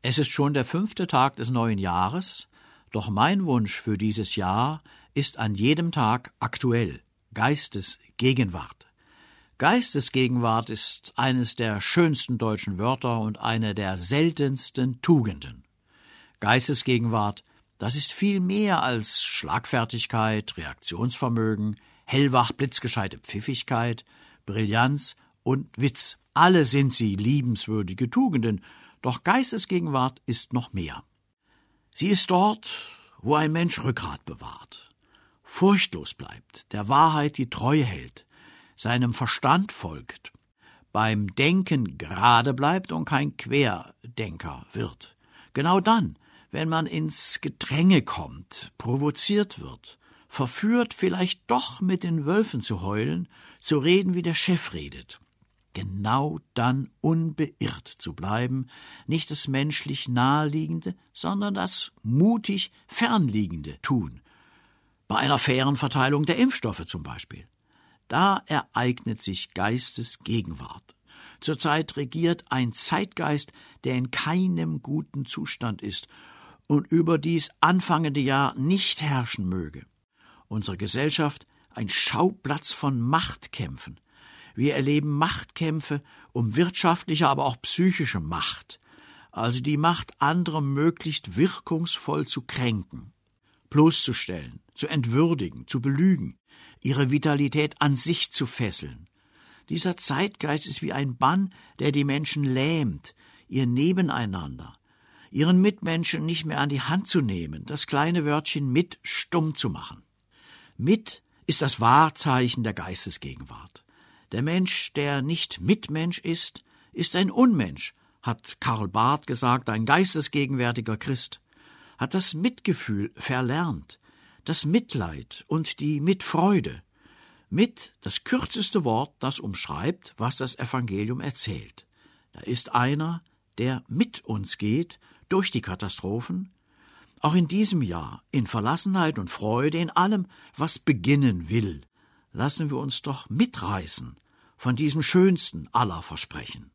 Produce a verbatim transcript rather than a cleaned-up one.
Es ist schon der fünfte Tag des neuen Jahres, doch mein Wunsch für dieses Jahr ist an jedem Tag aktuell, Geistesgegenwart. Geistesgegenwart ist eines der schönsten deutschen Wörter und eine der seltensten Tugenden. Geistesgegenwart, das ist viel mehr als Schlagfertigkeit, Reaktionsvermögen, hellwach blitzgescheite Pfiffigkeit, Brillanz und Witz. Alle sind sie liebenswürdige Tugenden, doch Geistesgegenwart ist noch mehr. Sie ist dort, wo ein Mensch Rückgrat bewahrt, furchtlos bleibt, der Wahrheit die Treue hält, seinem Verstand folgt, beim Denken gerade bleibt und kein Querdenker wird. Genau dann, wenn man ins Gedränge kommt, provoziert wird, verführt, vielleicht doch mit den Wölfen zu heulen, zu reden, wie der Chef redet. Genau dann unbeirrt zu bleiben, nicht das menschlich Naheliegende, sondern das mutig Fernliegende tun. Bei einer fairen Verteilung der Impfstoffe zum Beispiel. Da ereignet sich Geistesgegenwart. Zurzeit regiert ein Zeitgeist, der in keinem guten Zustand ist und über dies anfangende Jahr nicht herrschen möge. Unsere Gesellschaft ein Schauplatz von Machtkämpfen. Wir erleben Machtkämpfe um wirtschaftliche, aber auch psychische Macht, also die Macht, andere möglichst wirkungsvoll zu kränken, bloßzustellen, zu entwürdigen, zu belügen, ihre Vitalität an sich zu fesseln. Dieser Zeitgeist ist wie ein Bann, der die Menschen lähmt, ihr Nebeneinander, ihren Mitmenschen nicht mehr an die Hand zu nehmen, das kleine Wörtchen mit stumm zu machen. Mit ist das Wahrzeichen der Geistesgegenwart. Der Mensch, der nicht Mitmensch ist, ist ein Unmensch, hat Karl Barth gesagt, ein geistesgegenwärtiger Christ, hat das Mitgefühl verlernt, das Mitleid und die Mitfreude. Mit, das kürzeste Wort, das umschreibt, was das Evangelium erzählt. Da ist einer, der mit uns geht durch die Katastrophen, auch in diesem Jahr, in Verlassenheit und Freude, in allem, was beginnen will. Lassen wir uns doch mitreißen von diesem schönsten aller Versprechen.